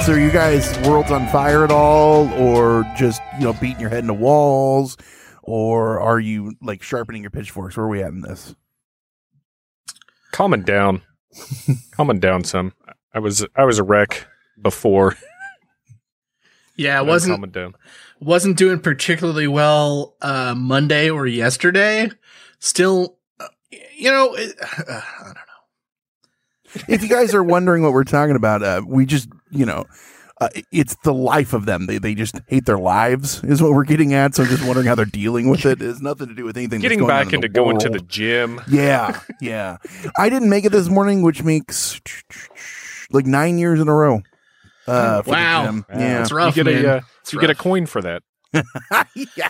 So are you guys worlds on fire at all, or just, beating your head into walls, or are you like sharpening your pitchforks? Where are we at in this? Calming down some. I was a wreck before. Yeah, wasn't doing particularly well Monday or yesterday. Still, I don't know. If you guys are wondering what we're talking about, we just, it's the life of them. They just hate their lives is what we're getting at. So I'm just wondering how they're dealing with it. It has nothing to do with anything. Getting back into going to the gym. Yeah. I didn't make it this morning, which makes like 9 years in a row. Wow. The gym. Yeah. It's rough, you man. get a coin for that. Yeah.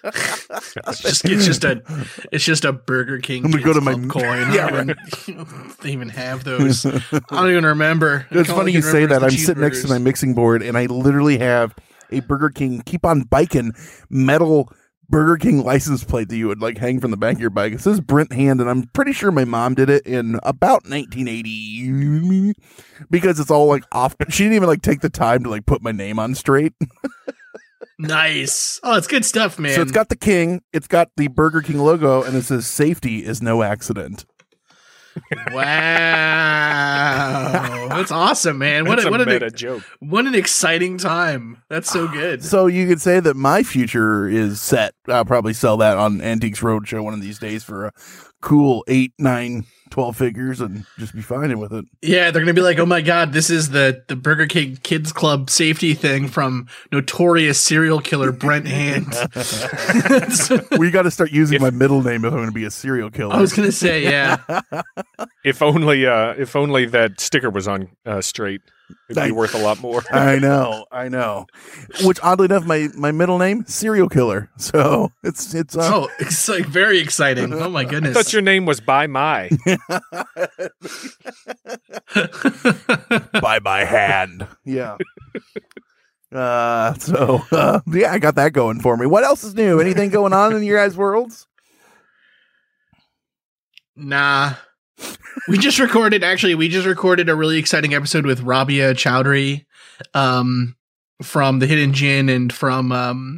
It's just a Burger King I'm gonna go to my coin. Yeah, They even have those. I don't even remember. It's funny you say that. I'm sitting next to my mixing board, and I literally have a Burger King Keep on Biking metal Burger King license plate that you would like hang from the back of your bike. It says Brent Hand, and I'm pretty sure my mom did it in about 1980 because it's all like off. She didn't even like take the time to like put my name on straight. Nice. Oh, it's good stuff, man. So it's got the king, it's got the Burger King logo, and it says "Safety is no accident." Wow, that's awesome, man! What a meta joke. What an exciting time! That's so good. So you could say that my future is set. I'll probably sell that on Antiques Roadshow one of these days for a cool 8, 9, 12 figures and just be fine with it. Yeah, they're gonna be like, oh my god, this is the Burger King Kids Club safety thing from notorious serial killer Brent Hand. We got to start using my middle name if I'm going to be a serial killer. I was gonna say, yeah. If only that sticker was on straight, it'd be worth a lot more. I know. Which oddly enough, my middle name serial killer. So it's like very exciting. Oh my goodness! I thought your name was By My. By my hand. Yeah. Yeah, I got that going for me. What else is new? Anything going on in your guys' worlds? Nah. We just recorded a really exciting episode with Rabia Chowdhury from The Hidden Djinn and from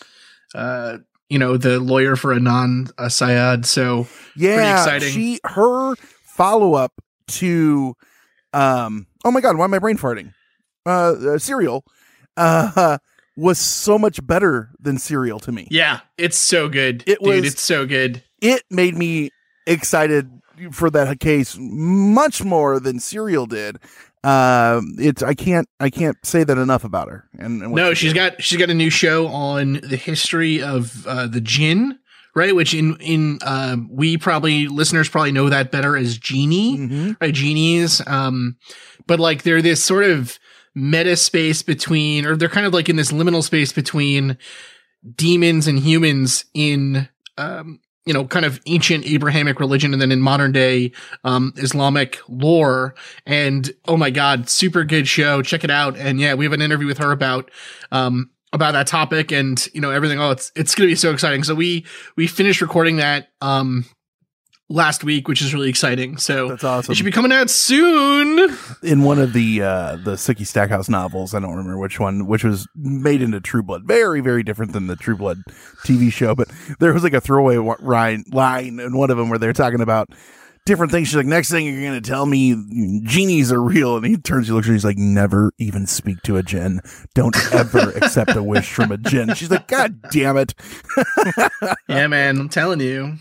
the lawyer for Anand Syed. So yeah, pretty exciting. Her follow-up to oh my god, why am I brain farting? Serial was so much better than Serial to me. Yeah, it's so good. It's so good. It made me excited for that case much more than Serial did. I can't say that enough about her. And no, she's got a new show on the history of the Jinn, right? Which in listeners probably know that better as Genie, right? Genies. But like they're this sort of meta space between, or they're kind of like in this liminal space between demons and humans in kind of ancient Abrahamic religion and then in modern day Islamic lore. And oh my god, super good show. Check it out. And yeah, we have an interview with her about that topic and everything. Oh, it's going to be so exciting. So we finished recording that last week, which is really exciting. So that's awesome. It should be coming out soon. In one of the Sookie Stackhouse novels, I don't remember which one, which was made into True Blood. Very, very different than the True Blood TV show. But there was like a throwaway line in one of them where they're talking about different things. She's like, next thing you're going to tell me genies are real. And he turns, he looks at her, he's like, never even speak to a djinn. Don't ever accept a wish from a djinn. She's like, God damn it. Yeah, man, I'm telling you.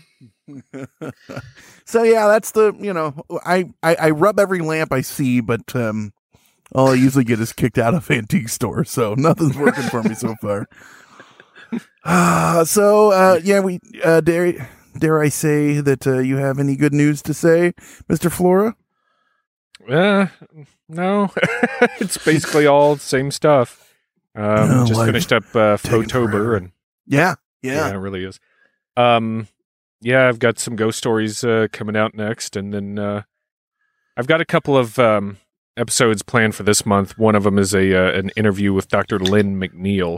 So yeah, that's the I rub every lamp I see, but all I usually get is kicked out of antique stores, so nothing's working for me so far. We dare I say that you have any good news to say, Mr. Flora? No. It's basically all same stuff. Just finished up Photober and yeah, it really is. Yeah, I've got some ghost stories coming out next, and then I've got a couple of episodes planned for this month. One of them is an interview with Dr. Lynn McNeil,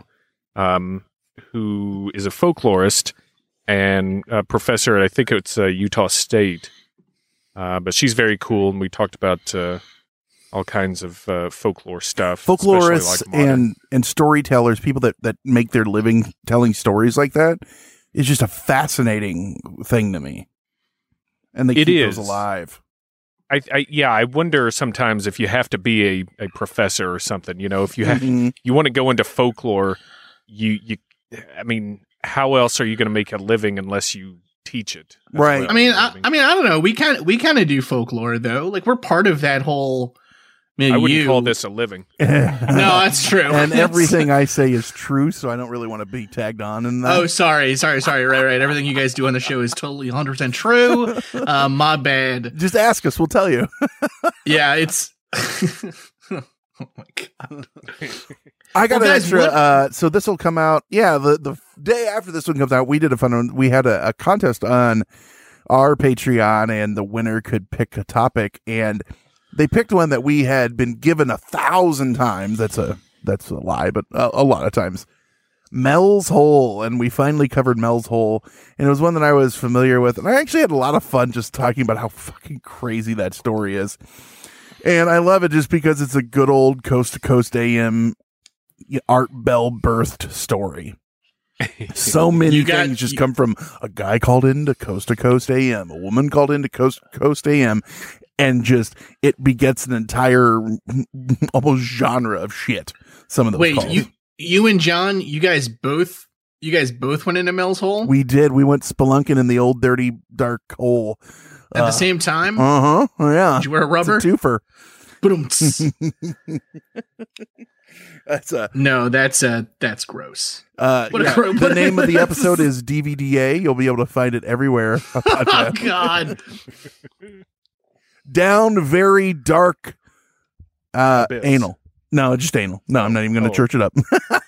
who is a folklorist and a professor at, I think it's Utah State. But she's very cool, and we talked about a all kinds of folklore stuff. especially Folklorists like modern. and storytellers, people that make their living telling stories like that, is just a fascinating thing to me. And they It keep is. those alive. I wonder sometimes if you have to be a professor or something. If you have, Mhm. you want to go into folklore, I mean, how else are you going to make a living unless you teach it? as Right. well, I mean, you know what I don't know. We kind of do folklore though. Like we're part of that whole. I wouldn't call this a living. No, that's true. And everything I say is true, so I don't really want to be tagged on in that. Oh, sorry. Right. Everything you guys do on the show is totally 100% true. My bad. Just ask us, we'll tell you. Yeah, it's. Oh my god. I got Well, an guys, extra. So this will come out. Yeah, the day after this one comes out, we did a fun one. We had a contest on our Patreon, and the winner could pick a topic, and they picked one that we had been given 1,000 times. That's a lie, but a lot of times. Mel's Hole, and we finally covered Mel's Hole, and it was one that I was familiar with, and I actually had a lot of fun just talking about how fucking crazy that story is. And I love it just because it's a good old Coast to Coast AM Art Bell birthed story. So many things just come from a guy called into Coast to Coast AM, a woman called into Coast to Coast AM, and just it begets an entire almost genre of shit. Some of those Wait, calls. you and John, you guys both went into Mel's Hole We did. We went spelunking in the old dirty dark hole at the same time. Uh huh. Yeah. Did you wear a rubber? It's a twofer. Boom. That's a No, that's gross. What the name of the episode is DVDA. You'll be able to find it everywhere. Oh God. Down very dark Abyss. anal. No, just anal. No, I'm not even going to church it up.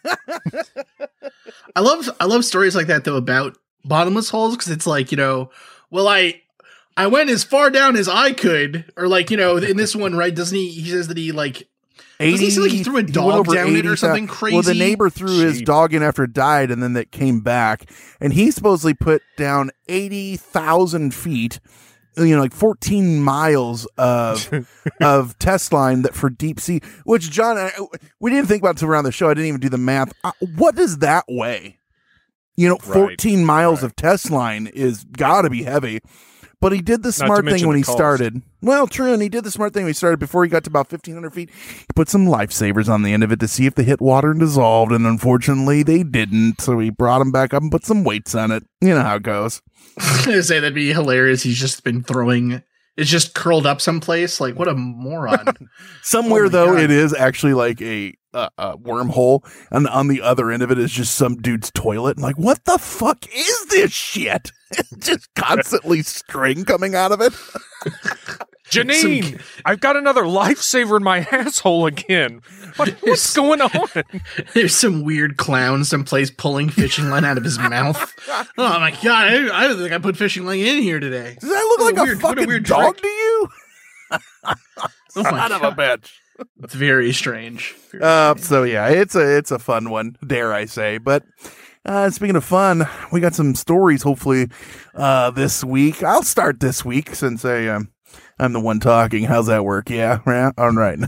I love stories like that though about bottomless holes because it's like, well, I went as far down as I could, or like, in this one, right? Doesn't he says that he like 80, doesn't he say like he threw a dog down it or something crazy? Well, the neighbor threw his dog in after it died, and then that came back, and he supposedly put down 80,000 feet, like 14 miles of test line that for deep sea. Which John, we didn't think about it until around the show. I didn't even do the math. What does that weigh? 14 miles of test line is got to be heavy. But he did the smart thing when he started. Well, true, and he did the smart thing when he started. Before he got to about 1,500 feet, he put some lifesavers on the end of it to see if they hit water and dissolved, and unfortunately they didn't. So he brought them back up and put some weights on it. You know how it goes. I was gonna say that'd be hilarious. He's just been throwing. It's just curled up someplace. Like what a moron. Somewhere though, God. It is actually like a wormhole, and on the other end of it is just some dude's toilet. And like, what the fuck is this shit? Just constantly string coming out of it. Janine, I've got another lifesaver in my asshole again. What's going on? There's some weird clown someplace pulling fishing line out of his mouth. Oh my God, I don't think I put fishing line in here today. Does that look like a fucking dog to you? Son of a bitch. It's very strange. So yeah, it's a fun one, dare I say. But speaking of fun, we got some stories hopefully this week. I'll start this week since I'm the one talking. How's that work? Yeah, all right.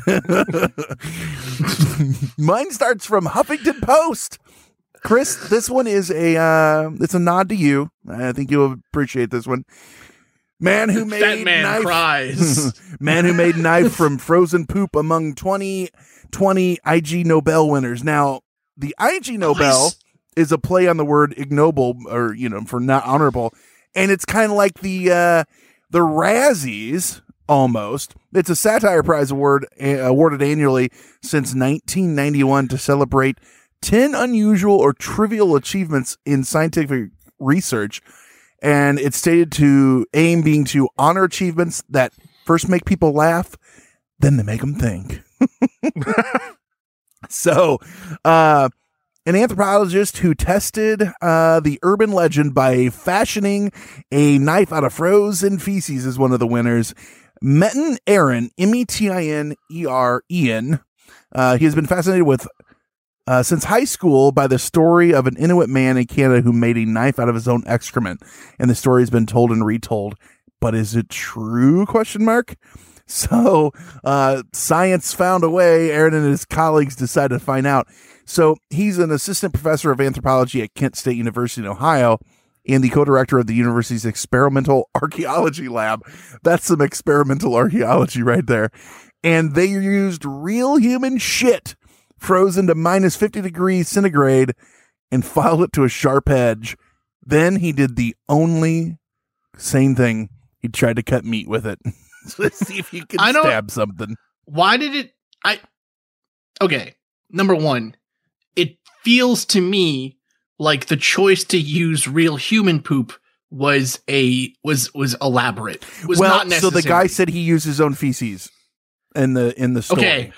Mine starts from Huffington Post. Chris, this one is it's a nod to you. I think you'll appreciate this one. Man who made that man knife. Cries. Man who made knife from frozen poop among 2020 IG Nobel winners. Now, the IG Nobel is a play on the word ignoble, or for not honorable, and it's kind of like the Razzies almost. It's a satire prize awarded annually since 1991 to celebrate 10 unusual or trivial achievements in scientific research. And it's stated to aim being to honor achievements that first make people laugh, then they make them think. So, an anthropologist who tested the urban legend by fashioning a knife out of frozen feces is one of the winners. Metin Eren, Metiner. He has been fascinated with since high school by the story of an Inuit man in Canada who made a knife out of his own excrement. And the story has been told and retold. But is it true? ? So science found a way. Aaron and his colleagues decided to find out. So he's an assistant professor of anthropology at Kent State University in Ohio and the co-director of the university's experimental archaeology lab. That's some experimental archaeology right there. And they used real human shit frozen to minus 50 degrees centigrade and filed it to a sharp edge. Then he did the only same thing. He tried to cut meat with it. Let's see if he can stab something. Why did it? Okay. Number one, it feels to me like the choice to use real human poop was elaborate. Was not necessary. So the guy said he used his own feces in the story. Okay.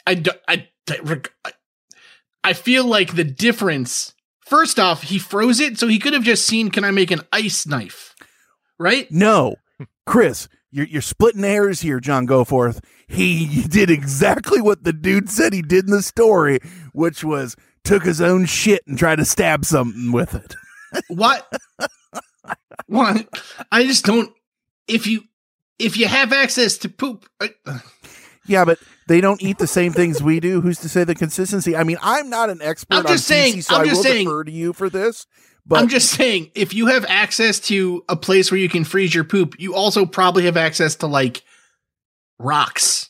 I feel like the difference. First off, he froze it, so he could have just seen, can I make an ice knife? Right? No, Chris, you're splitting hairs here, John Goforth. He did exactly what the dude said he did in the story, which was took his own shit and tried to stab something with it. What? What? I just don't. If you have access to poop. Yeah, but they don't eat the same things we do. Who's to say the consistency? I mean, I'm not an expert on feces, so I will defer to you for this. But I'm just saying, if you have access to a place where you can freeze your poop, you also probably have access to like rocks,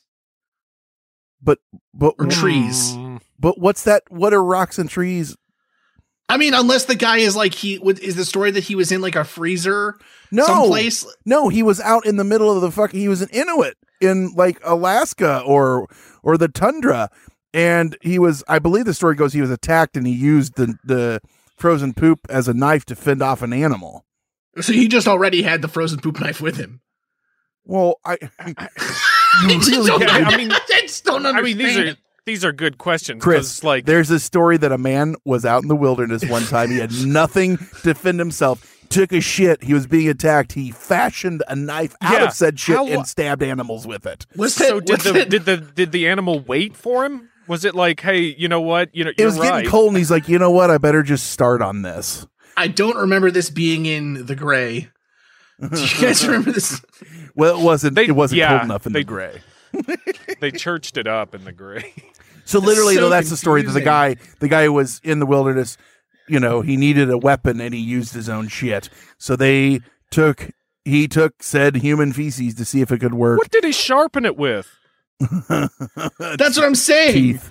or trees. But what's that? What are rocks and trees? I mean, unless the guy is like is the story that he was in like a freezer someplace? No, he was out in the middle of the he was an Inuit in like Alaska or the tundra, and he was. I believe the story goes he was attacked and he used the frozen poop as a knife to fend off an animal. So he just already had the frozen poop knife with him. Well, I just don't understand. These are good questions, Chris. Like, there's a story that a man was out in the wilderness one time. He had nothing to defend himself. Took a shit. He was being attacked. He fashioned a knife out of said shit and stabbed animals with it. Did the animal wait for him? Was it like, hey, you know what? It was getting cold, and he's like, you know what? I better just start on this. I don't remember this being in The Gray. Do you guys remember this? Well, it wasn't. It wasn't cold enough in The Gray. They churched it up in The Gray. So literally, though, that's the story. That the guy who was in the wilderness, he needed a weapon and he used his own shit. So he took said human feces to see if it could work. What did he sharpen it with? That's what I'm saying. Teeth.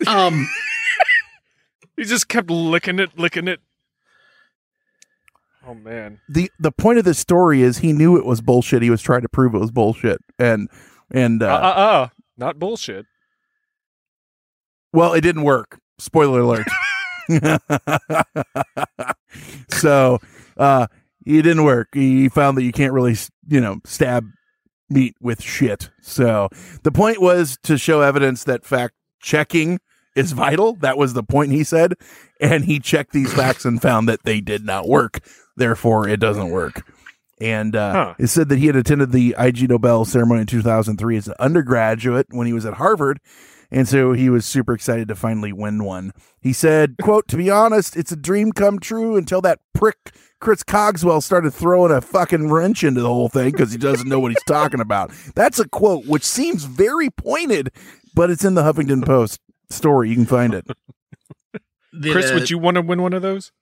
He just kept licking it. Oh man. The point of this story is he knew it was bullshit. He was trying to prove it was bullshit. And not bullshit. Well, it didn't work. Spoiler alert. So, it didn't work. He found that you can't really, stab meat with shit. So the point was to show evidence that fact checking is vital. That was the point, he said. And he checked these facts and found that they did not work. Therefore, it doesn't work. And it said that he had attended the Ig Nobel ceremony in 2003 as an undergraduate when he was at Harvard. And so he was super excited to finally win one. He said, quote, "To be honest, it's a dream come true until that prick Chris Cogswell started throwing a fucking wrench into the whole thing because he doesn't know what he's talking about." That's a quote which seems very pointed, but it's in the Huffington Post story. You can find it. Chris, would you want to win one of those?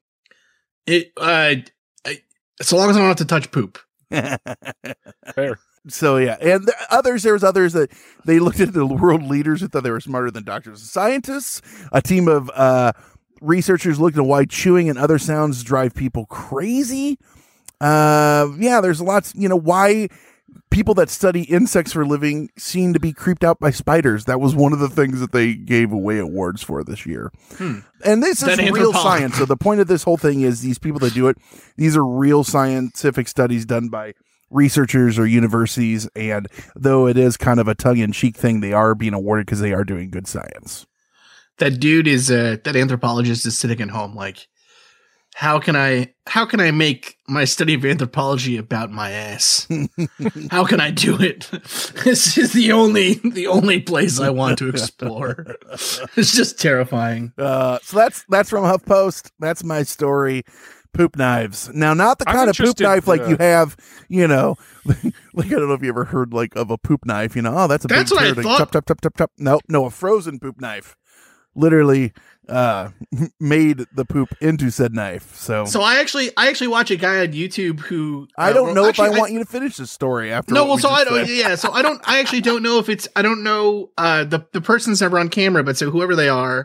So long as I don't have to touch poop. Fair. So yeah, and there was others that they looked at the world leaders who thought they were smarter than doctors and scientists. A team of researchers looked at why chewing and other sounds drive people crazy. There's lots. Why people that study insects for a living seem to be creeped out by spiders. That was one of the things that they gave away awards for this year. And this is real science. So the point of this whole thing is these people that do it, these are real scientific studies done by researchers or universities. And though it is kind of a tongue-in-cheek thing, they are being awarded because they are doing good science. That dude is that anthropologist is sitting at home like, how can I make my study of anthropology about my ass? How can I do it? This is the only place I want to explore. It's just terrifying. So that's from HuffPost. That's my story. Poop knives. Now, not the kind of poop knife like you have, Like, I don't know if you ever heard like of a poop knife, oh, that's a That's big what I carrot. thought. Chop, chop, chop, chop, chop. No, a frozen poop knife. Literally made the poop into said knife. So I actually watch a guy on YouTube who I don't know actually, if I want you to finish this story after. No, what well, we so just I don't. said. Yeah, so I actually don't know if it's. I don't know. The person's never on camera, but so whoever they are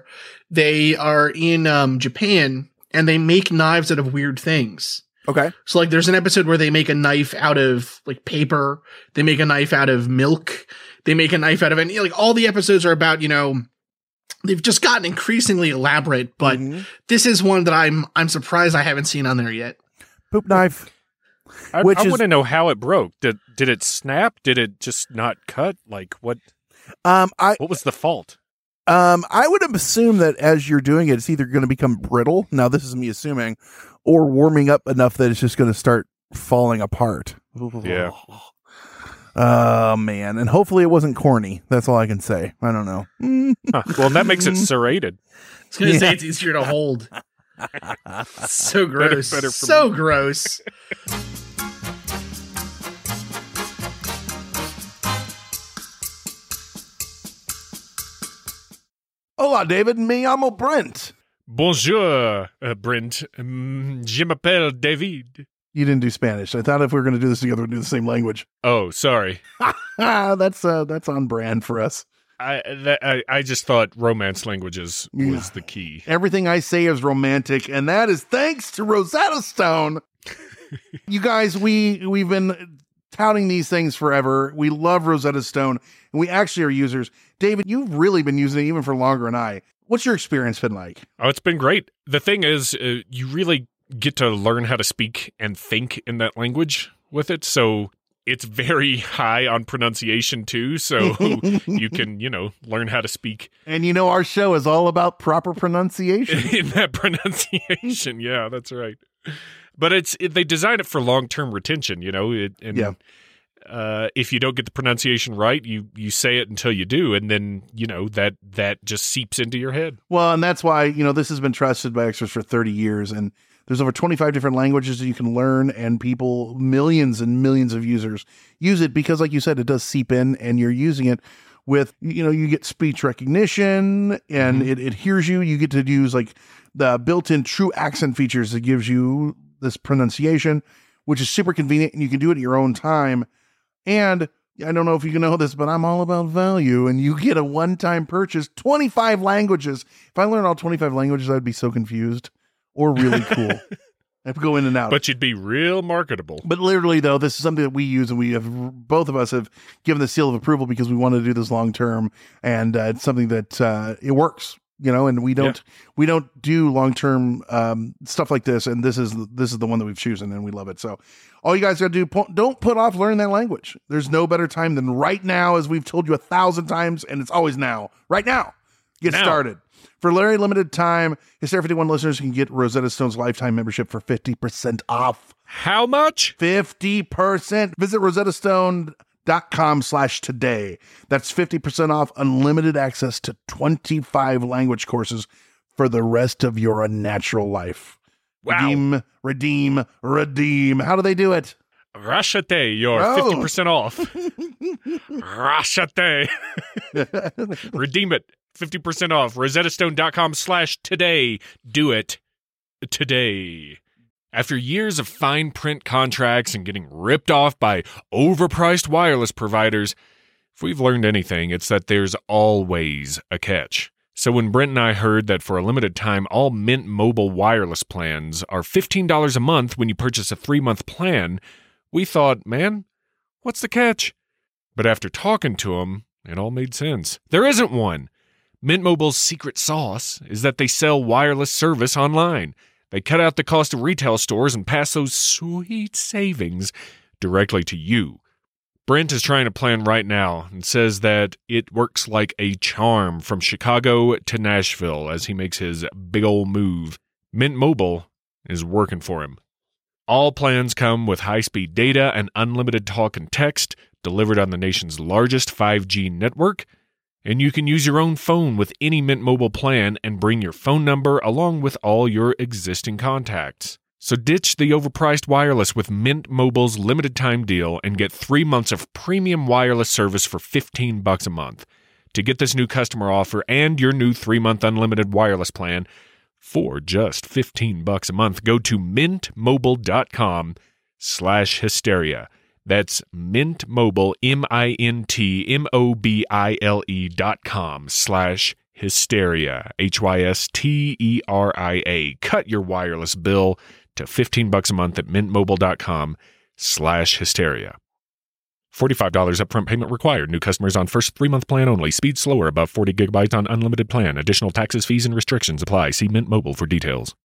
in Japan, and they make knives out of weird things. Okay. So like, there's an episode where they make a knife out of like paper. They make a knife out of milk. They make a knife out of any. Like, all the episodes are about, they've just gotten increasingly elaborate, but this is one that I'm surprised I haven't seen on there yet. Poop knife. I want to know how it broke. Did it snap? Did it just not cut? Like, what? What was the fault? I would assume that as you're doing it, it's either going to become brittle. Now, this is me assuming, or warming up enough that it's just going to start falling apart. Yeah. Oh, man. And hopefully it wasn't corny. That's all I can say. I don't know. Huh. Well, that makes it serrated. I was going to say it's easier to hold. So gross. Better for so me. Gross. Hola, David. Me llamo Brent. Bonjour, Brent. Je m'appelle David. You didn't do Spanish. I thought if we were going to do this together, we'd do the same language. Oh, sorry. That's on brand for us. I just thought romance languages was the key. Everything I say is romantic, and that is thanks to Rosetta Stone. You guys, we've been touting these things forever. We love Rosetta Stone, and we actually are users. David, you've really been using it even for longer than I. What's your experience been like? Oh, it's been great. The thing is, you really get to learn how to speak and think in that language with it. So it's very high on pronunciation too. So you can, learn how to speak. And our show is all about proper pronunciation. In that pronunciation. Yeah, that's right. But they design it for long-term retention, if you don't get the pronunciation right, you say it until you do, and then that just seeps into your head. Well, and that's why this has been trusted by experts for 30 years, and there's over 25 different languages that you can learn, and millions and millions of users use it because, like you said, it does seep in, and you're using it with you get speech recognition, and it hears you. You get to use like the built-in true accent features that gives you this pronunciation, which is super convenient, and you can do it at your own time. And I don't know if you know this, but I'm all about value, and you get a one-time purchase, 25 languages. If I learned all 25 languages, I'd be so confused, or really cool. I have to go in and out. But you'd be real marketable. But literally, though, this is something that we use, and both of us have given the seal of approval because we want to do this long-term, and it's something that it works. And we don't do long-term stuff like this. And this is the one that we've chosen, and we love it. So all you guys got to do, don't put off learning that language. There's no better time than right now, as we've told you 1,000 times, and it's always now. Right now. Get started. For a very limited time, Hysteria 51 listeners can get Rosetta Stone's lifetime membership for 50% off. How much? 50%. Visit rosettastone.com/today. That's 50% off unlimited access to 25 language courses for the rest of your unnatural life. Wow. Redeem. How do they do it? Rashate, you're 50% off. Rashate. Redeem it. 50% off. rosettastone.com/today. Do it today. After years of fine print contracts and getting ripped off by overpriced wireless providers, if we've learned anything, it's that there's always a catch. So when Brent and I heard that for a limited time, all Mint Mobile wireless plans are $15 a month when you purchase a 3-month plan, we thought, man, what's the catch? But after talking to him, it all made sense. There isn't one. Mint Mobile's secret sauce is that they sell wireless service online. They cut out the cost of retail stores and pass those sweet savings directly to you. Brent is trying a plan right now and says that it works like a charm from Chicago to Nashville as he makes his big ol' move. Mint Mobile is working for him. All plans come with high-speed data and unlimited talk and text delivered on the nation's largest 5G network, and you can use your own phone with any Mint Mobile plan and bring your phone number along with all your existing contacts. So ditch the overpriced wireless with Mint Mobile's limited time deal and get 3 months of premium wireless service for $15 a month. To get this new customer offer and your new 3-month unlimited wireless plan for just $15 a month, go to mintmobile.com/hysteria. That's Mint Mobile, MintMobile.com/hysteria, HYSTERIA. Cut your wireless bill to $15 a month at mintmobile.com/hysteria. $45 upfront payment required. New customers on first 3-month plan only. Speed slower above 40 gigabytes on unlimited plan. Additional taxes, fees, and restrictions apply. See Mint Mobile for details.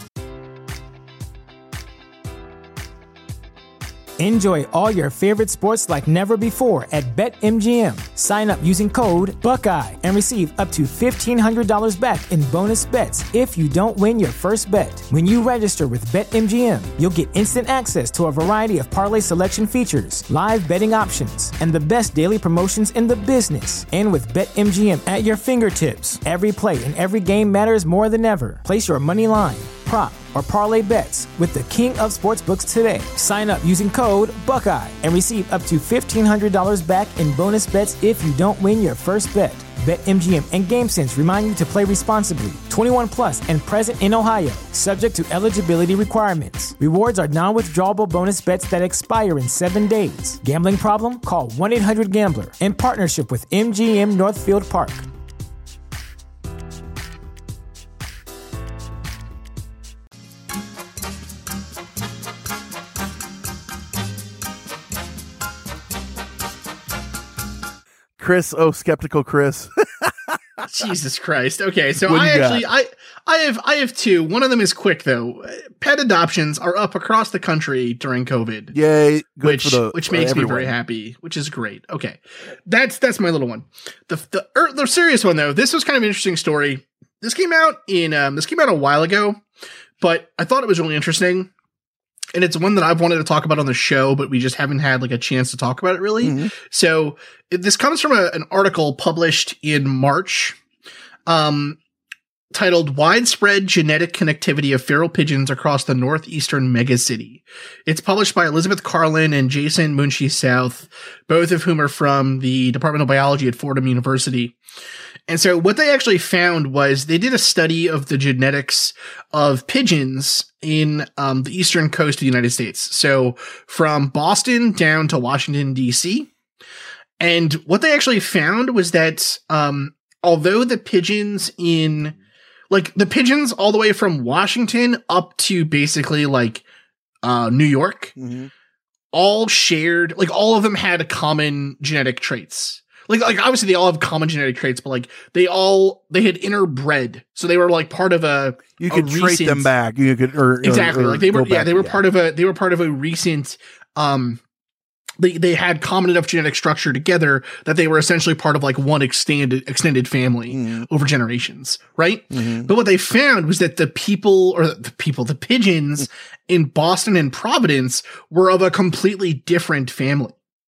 Enjoy all your favorite sports like never before at BetMGM. Sign up using code Buckeye and receive up to $1,500 back in bonus bets if you don't win your first bet. When you register with BetMGM, you'll get instant access to a variety of parlay selection features, live betting options, and the best daily promotions in the business. And with BetMGM at your fingertips, every play and every game matters more than ever. Place your money line, prop, or parlay bets with the king of sportsbooks today. Sign up using code Buckeye and receive up to $1,500 back in bonus bets if you don't win your first bet. BetMGM and GameSense remind you to play responsibly. 21 plus and present in Ohio, subject to eligibility requirements. Rewards are non-withdrawable bonus bets that expire in 7 days. Gambling problem? Call 1-800-GAMBLER in partnership with MGM Northfield Park. Chris, oh, skeptical Chris. Jesus Christ. Okay, so What do you I have two. One of them is quick though. Pet adoptions are up across the country during COVID. Yay. Good Which makes me very happy, which is great. Okay. That's my little one. The serious one though, this was kind of an interesting story. This came out a while ago, but I thought it was really interesting. And it's one that I've wanted to talk about on the show, but we just haven't had like a chance to talk about it really. Mm-hmm. So this comes from an article published in March, titled "Widespread Genetic Connectivity of Feral Pigeons Across the Northeastern Megacity." It's published by Elizabeth Carlin and Jason Munshi South, both of whom are from the Department of Biology at Fordham University. And so what they actually found was they did a study of the genetics of pigeons in the eastern coast of the United States. So from Boston down to Washington, D.C. And what they actually found was that although the pigeons the pigeons all the way from Washington up to basically New York, mm-hmm. all shared, all of them had common genetic traits. Like obviously they all have common genetic traits, but they had interbred, so they were part of a. You could trait them back. You could exactly they were part of a recent. They had common enough genetic structure together that they were essentially part of one extended family over generations, right? Mm-hmm. But what they found was that the pigeons in Boston and Providence were of a completely different family.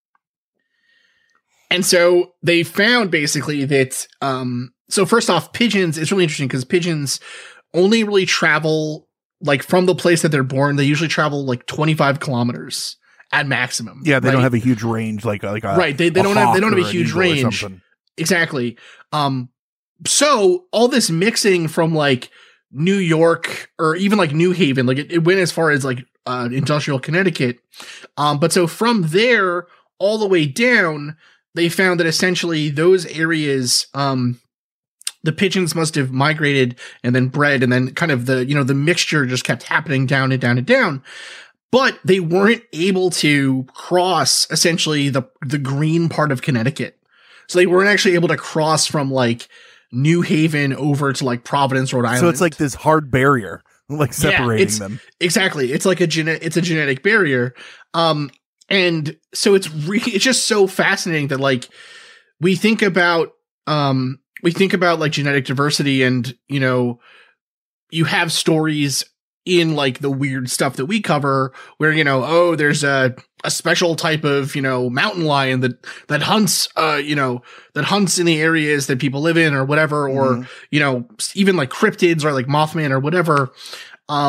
And so they found basically that, so first off, pigeons, it's really interesting because pigeons only really travel from the place that they're born. They usually travel 25 kilometers at maximum. Yeah. They don't have a huge range right. They don't have a huge range. Exactly. So all this mixing from New York or even New Haven, it went as far as industrial Connecticut. But so from there all the way down, they found that essentially those areas, the pigeons must have migrated and then bred, and then kind of the mixture just kept happening down and down and down. But they weren't able to cross essentially the green part of Connecticut. So they weren't actually able to cross from New Haven over to Providence, Rhode Island. So it's this hard barrier, separating them. Exactly. It's a genetic barrier. And so it's just so fascinating that we think about genetic diversity, and you have stories in the weird stuff that we cover where there's a special type of mountain lion that hunts that hunts in the areas that people live in or whatever, or even cryptids or Mothman or whatever.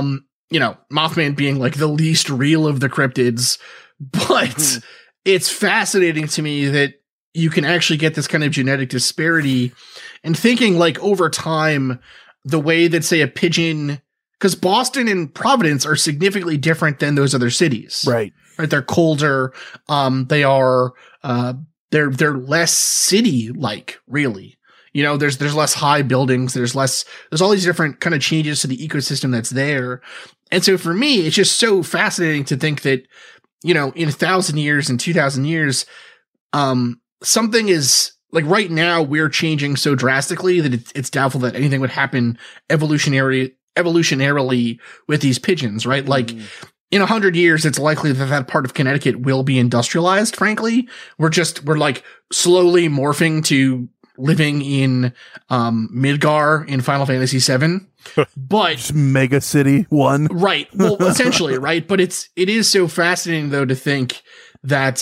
Mothman being like the least real of the cryptids, but it's fascinating to me that you can actually get this kind of genetic disparity, and thinking like over time, the way that say a pigeon, because Boston and Providence are significantly different than those other cities. Right. They're colder. They are, they're less city-like, really. There's less high buildings. There's all these different kind of changes to the ecosystem that's there. And so for me, it's just so fascinating to think that, in 1,000 years and 2,000 years, something is like right now we're changing so drastically that it's doubtful that anything would happen evolutionarily with these pigeons, right? Like in 100 years, it's likely that part of Connecticut will be industrialized. Frankly, we're like slowly morphing to living in Midgar in Final Fantasy VII, but just Mega City 1, right? Well, essentially, right. But it is so fascinating though to think that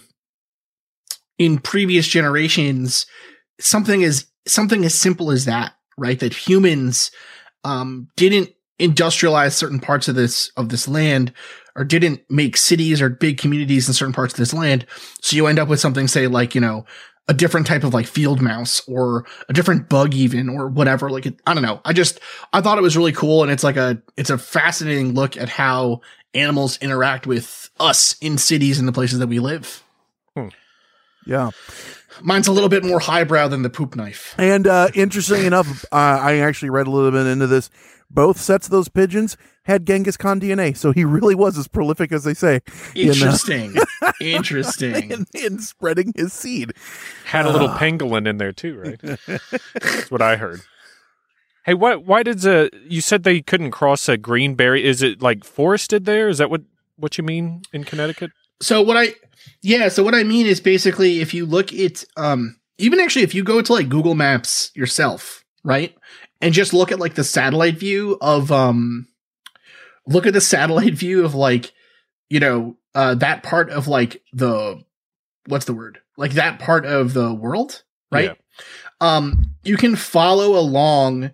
in previous generations, something as simple as that, right? That humans didn't industrialize certain parts of this land, or didn't make cities or big communities in certain parts of this land. So you end up with something, say, like, a different type of like field mouse or a different bug even, or whatever. Like, I don't know. I thought it was really cool. And it's a fascinating look at how animals interact with us in cities and the places that we live. Yeah. Mine's a little bit more highbrow than the poop knife. And interestingly enough, I actually read a little bit into this. Both sets of those pigeons had Genghis Khan DNA, so he really was as prolific as they say. Interesting. Interesting. In spreading his seed. Had a little pangolin in there too, right? That's what I heard. Hey, why did you said they couldn't cross a Greenberry? Is it like forested there? Is that what you mean in Connecticut? So what I mean is basically if you look at even actually if you go to like Google Maps yourself, right? And just look at like the satellite view of like, that part of like what's the word? Like that part of the world, right? Yeah. You can follow along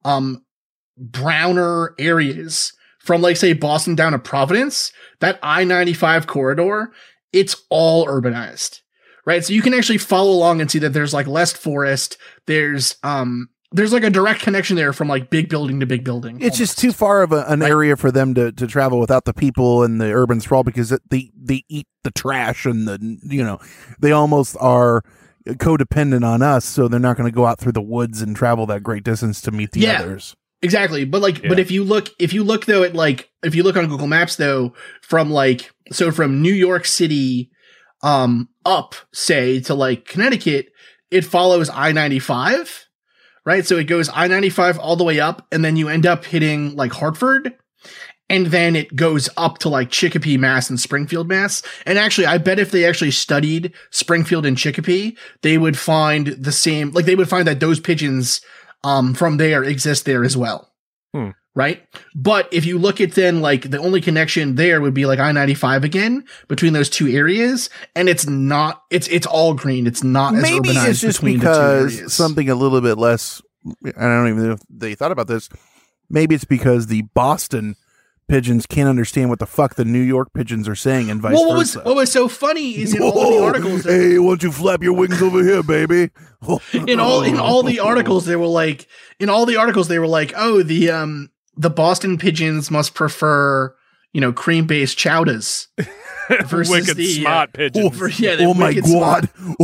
browner areas from like say Boston down to Providence, that I-95 corridor, it's all urbanized, right? So you can actually follow along and see that there's like less forest. There's like a direct connection there from like big building to big building. It's almost just too far of an area for them to travel without the people and the urban sprawl, because they eat the trash and they almost are codependent on us. So they're not going to go out through the woods and travel that great distance to meet the others. Exactly. But but if you look though at like, if you look on Google Maps though, from New York City, up say to like Connecticut, it follows I-95. Right. So it goes I-95 all the way up, and then you end up hitting like Hartford, and then it goes up to like Chicopee, Mass, and Springfield, Mass. And actually, I bet if they actually studied Springfield and Chicopee, they would find the same, like they would find that those pigeons from there exist there as well. Right. But if you look at then like the only connection there would be like I-95 again between those two areas. And it's not, it's all green. It's not as maybe urbanized it's just between because the two areas. Something a little bit less, I don't even know if they thought about this. Maybe it's because the Boston pigeons can't understand what the fuck the New York pigeons are saying and vice versa. What was so funny is in all the articles. Hey, why don't you flap your wings over here, baby? in all the articles, they were like, oh, the Boston pigeons must prefer, cream-based chowdas versus wicked smart pigeons. Oh my god!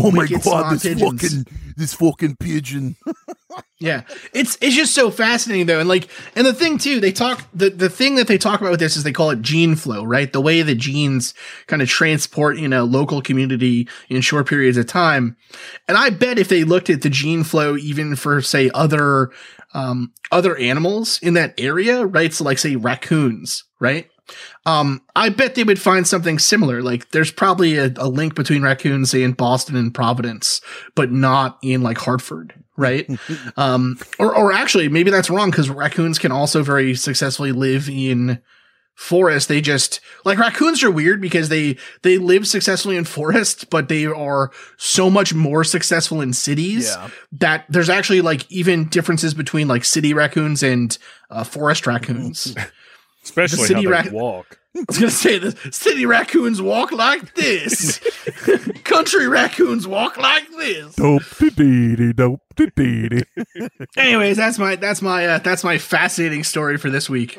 This fucking pigeon. Yeah, it's just so fascinating though, and the thing too, they talk the thing that they talk about with this is they call it gene flow, right? The way the genes kind of transport in a local community in short periods of time, and I bet if they looked at the gene flow even for say other animals in that area, right? So like say raccoons, right? I bet they would find something similar. Like there's probably a link between raccoons, say in Boston and Providence, but not in like Hartford, right? Or actually maybe that's wrong, because raccoons can also very successfully live in forest. They just like raccoons are weird because they live successfully in forests, but they are so much more successful in cities that there's actually like even differences between like city raccoons and forest raccoons. Especially city how they walk. I was going to say, the city raccoons walk like this. Country raccoons walk like this. Dope dee dope dee. Anyways, that's my fascinating story for this week.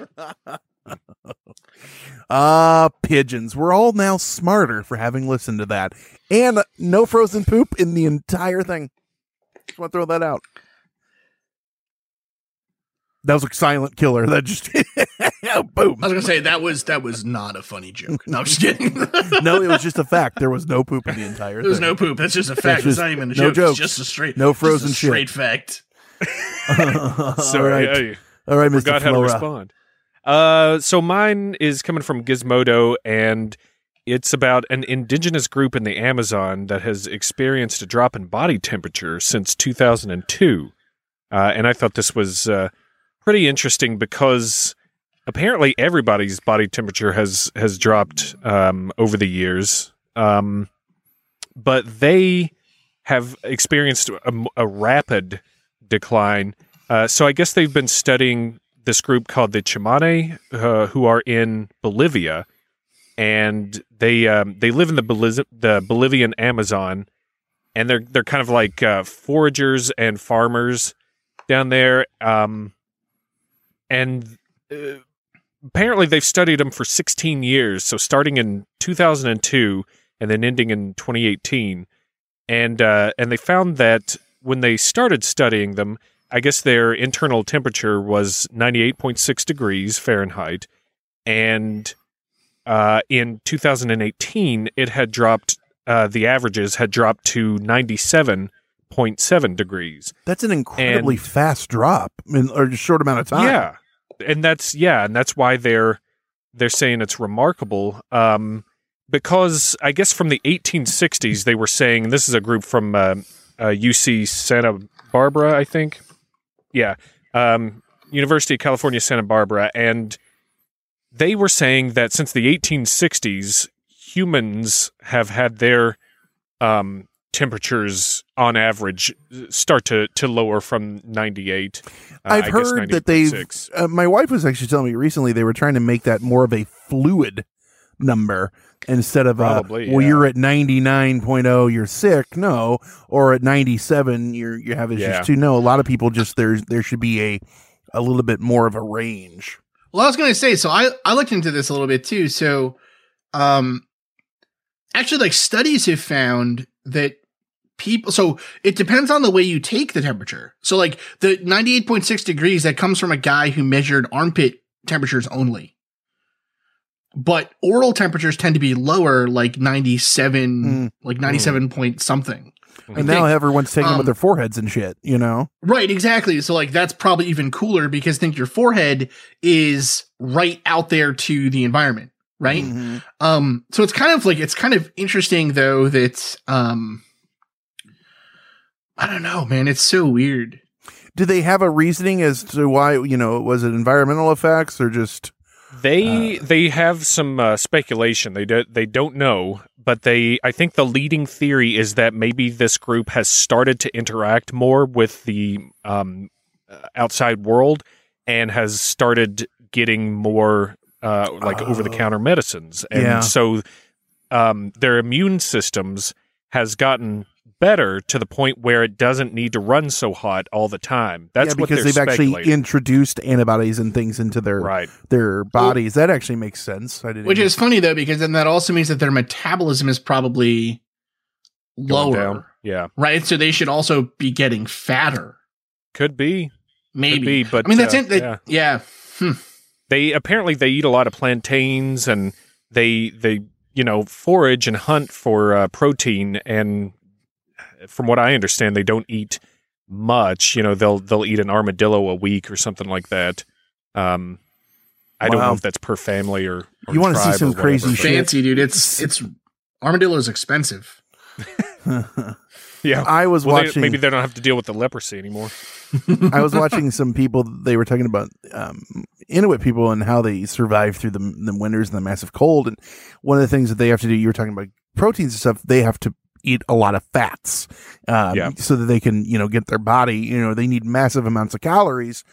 Pigeons. We're all now smarter for having listened to that. And no frozen poop in the entire thing. Just want to throw that out. That was a silent killer. That just boom. I was gonna say that was not a funny joke. No, I'm just kidding. No, it was just a fact. There was no poop in the entire thing. There was no poop. That's just a fact. It's not even a no joke. jokes. It's just a straight, no frozen just a straight shit. fact. All right, all right, Mr. Forgot how to respond. So mine is coming from Gizmodo, and it's about an indigenous group in the Amazon that has experienced a drop in body temperature since 2002. And I thought this was pretty interesting because apparently everybody's body temperature has dropped over the years. But they have experienced a rapid decline. So I guess they've been studying this group called the Chamane, who are in Bolivia, and they live in the Bolivian Amazon, and they're kind of like foragers and farmers down there, and apparently they've studied them for 16 years, so starting in 2002 and then ending in 2018, and they found that when they started studying them, I guess their internal temperature was 98.6 degrees Fahrenheit, and in 2018, it had dropped. The averages had dropped to 97.7 degrees. That's an incredibly fast drop in a short amount of time. Yeah, and that's why they're saying it's remarkable. Because I guess from the 1860s, they were saying, and this is a group from UC Santa Barbara, I think. Yeah, University of California, Santa Barbara, and they were saying that since the 1860s, humans have had their temperatures on average start to lower from 98. I've heard that they've. My wife was actually telling me recently they were trying to make that more of a fluid number instead of you're at 99.0, you're sick, no, or at 97, you have issues too. No, a lot of people just there should be a little bit more of a range. Well, I was going to say, so I looked into this a little bit too. So, actually, like studies have found that so it depends on the way you take the temperature. So, like the 98.6 degrees, that comes from a guy who measured armpit temperatures only. But oral temperatures tend to be lower, like 97, like 97 point something. And now everyone's taking them with their foreheads and shit, you know? Right, exactly. So like that's probably even cooler because think your forehead is right out there to the environment, right? Mm-hmm. So it's kind of interesting though that I don't know, man, it's so weird. Do they have a reasoning as to why, was it environmental effects or just They have some speculation. They don't know, but I think the leading theory is that maybe this group has started to interact more with the outside world and has started getting more over-the-counter medicines, and so their immune systems has gotten better to the point where it doesn't need to run so hot all the time. That's what they're they've actually introduced antibodies and things into their bodies. That actually makes sense. Which is funny though, because then that also means that their metabolism is probably lower. Down. Yeah. Right. So they should also be getting fatter. Could be. Maybe. Could be, but I mean, that's it. Yeah. They eat a lot of plantains and they forage and hunt for protein, and from what I understand, they don't eat much. They'll eat an armadillo a week or something like that. I don't know if that's per family or you want to see some crazy shit. Fancy, dude. It's armadillo is expensive. Yeah, I was watching. Maybe they don't have to deal with the leprosy anymore. I was watching some people. They were talking about Inuit people and how they survive through the winters and the massive cold. And one of the things that they have to do, you were talking about proteins and stuff. They have to eat a lot of fats so that they can get their body. They need massive amounts of calories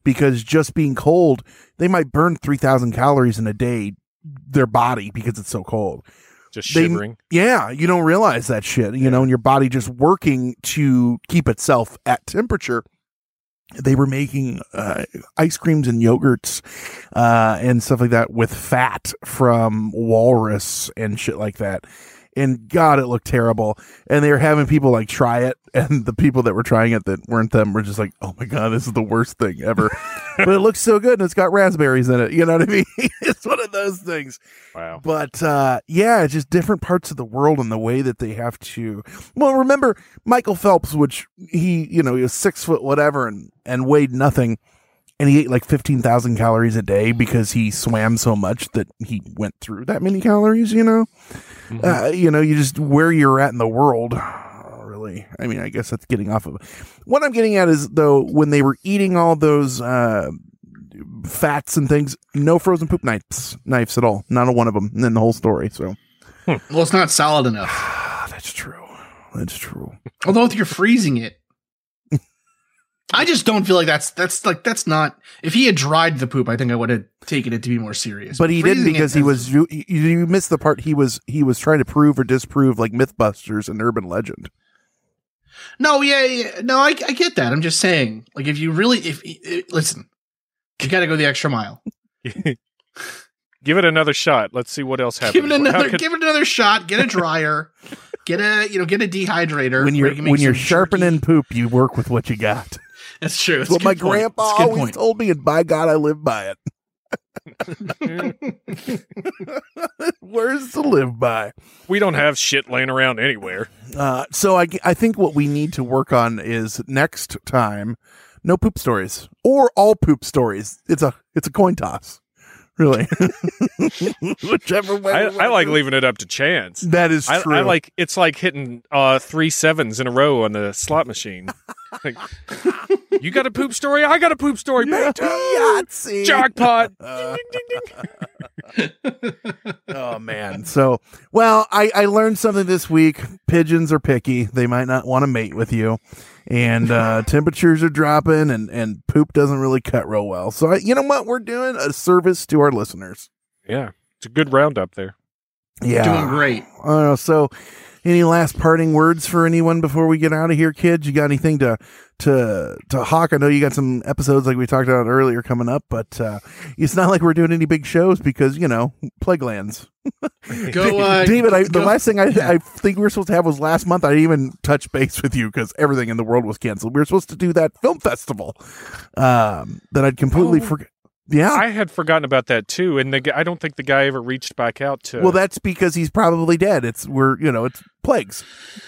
because just being cold, they might burn 3,000 calories in a day, their body, because it's so cold. Just shivering. Yeah, you don't realize that shit, you know, and your body just working to keep itself at temperature. They were making ice creams and yogurts and stuff like that with fat from walrus and shit like that. And God, it looked terrible. And they were having people like try it. And the people that were trying it that weren't them were just like, oh my God, this is the worst thing ever. But it looks so good. And it's got raspberries in it. You know what I mean? It's one of those things. Wow. But yeah, it's just different parts of the world and the way that they have to. Well, remember Michael Phelps, which he was 6 foot whatever and weighed nothing. And he ate like 15,000 calories a day because he swam so much that he went through that many calories, you know? Mm-hmm. You just where you're at in the world, really. I mean, I guess that's getting off of it. What I'm getting at is, though, when they were eating all those fats and things, no frozen poop knives at all. Not a one of them in the whole story. So, well, it's not solid enough. That's true. That's true. Although if you're freezing it, I just don't feel like that's not. If he had dried the poop, I think I would have taken it to be more serious. But he didn't, because you missed the part. He was trying to prove or disprove, like Mythbusters and urban legend. No, yeah. No, I get that. I'm just saying, like, if you really, listen, you got to go the extra mile. Give it another shot. Let's see what else happens. Give it another shot. Get a dryer. Get a dehydrator. When you're sharpening poop, you work with what you got. That's true. That's what my grandpa always told me, and by God, I live by it. Words to live by. We don't have shit laying around anywhere. So I think what we need to work on is next time, no poop stories or all poop stories. It's a coin toss. Really, whichever way. I like leaving it up to chance. That is true. I like, it's like hitting 3 7s in a row on the slot machine. Like, you got a poop story? I got a poop story. Yahtzee. Jackpot. Ding, ding, ding. Oh man. So, well, I learned something this week. Pigeons are picky. They might not want to mate with you. And temperatures are dropping, and poop doesn't really cut real well. So you know what? We're doing a service to our listeners. Yeah, it's a good roundup there. Yeah, doing great. So, any last parting words for anyone before we get out of here, kids? You got anything to hawk? I know you got some episodes like we talked about earlier coming up, but it's not like we're doing any big shows because plague lands. Go, David. The last thing I think we were supposed to have was last month. I didn't even touch base with you because everything in the world was canceled. We were supposed to do that film festival that I'd completely forgot. Yeah, I had forgotten about that too, and I don't think the guy ever reached back out to. Well, that's because he's probably dead. It's plagues.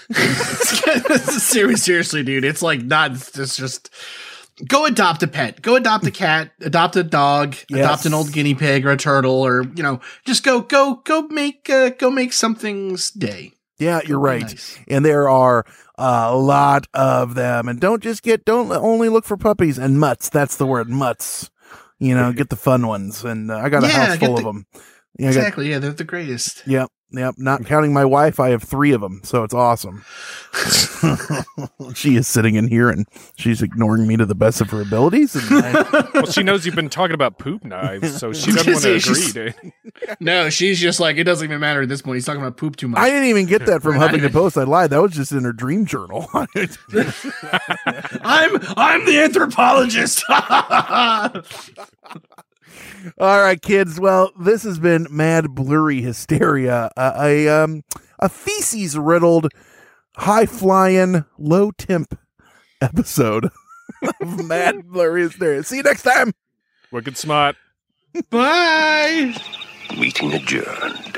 Seriously, dude. It's like not. It's just go adopt a pet. Go adopt a cat. Adopt a dog. Yes. Adopt an old guinea pig or a turtle, or just go make something's day. Yeah, you're right. Nice. And there are a lot of them. And don't only look for puppies and mutts. That's the word, mutts. Get the fun ones. And I got a house full of them. Yeah, exactly. Yeah, they're the greatest. Yep. Not counting my wife, I have 3 of them. So it's awesome. She is sitting in here and she's ignoring me to the best of her abilities. And well, she knows you've been talking about poop knives, so she doesn't want to agree. No, she's just like, it doesn't even matter at this point. He's talking about poop too much. I didn't even get that from Huffington Post. I lied. That was just in her dream journal. I'm the anthropologist. All right, kids. Well, this has been Mad Blurry Hysteria, a feces-riddled, high-flying, low-temp episode of Mad Blurry Hysteria. See you next time. Wicked smart. Bye. Meeting adjourned.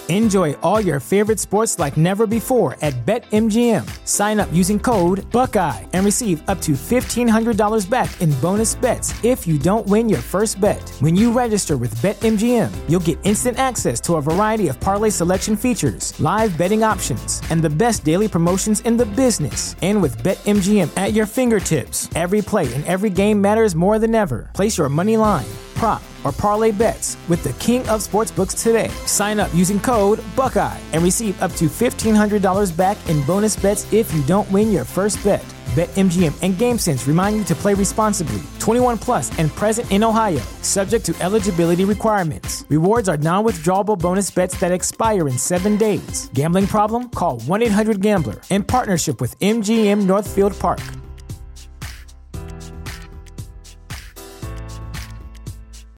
Enjoy all your favorite sports like never before at BetMGM. Sign up using code Buckeye and receive up to $1,500 back in bonus bets if you don't win your first bet. When you register with BetMGM, you'll get instant access to a variety of parlay selection features, live betting options, and the best daily promotions in the business. And with BetMGM at your fingertips, every play and every game matters more than ever. Place your money line, prop, or parlay bets with the king of sportsbooks today. Sign up using code Buckeye and receive up to $1,500 back in bonus bets if you don't win your first bet. BetMGM and GameSense remind you to play responsibly. 21 plus and present in Ohio, subject to eligibility requirements. Rewards are non-withdrawable bonus bets that expire in 7 days. Gambling problem? Call 1-800-GAMBLER in partnership with MGM Northfield Park.